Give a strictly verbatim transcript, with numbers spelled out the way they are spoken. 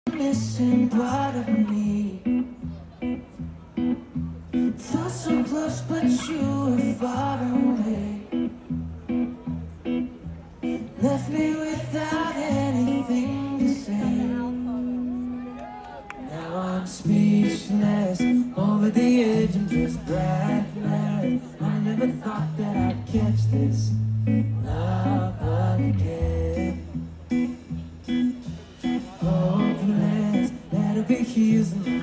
missing part of me. Felt so close, but you were far away. Left me without anything to say. Now I'm speechless, over the edge and just breathless. I never thought that I'd catch this love again. Hopeless, that'll be heels and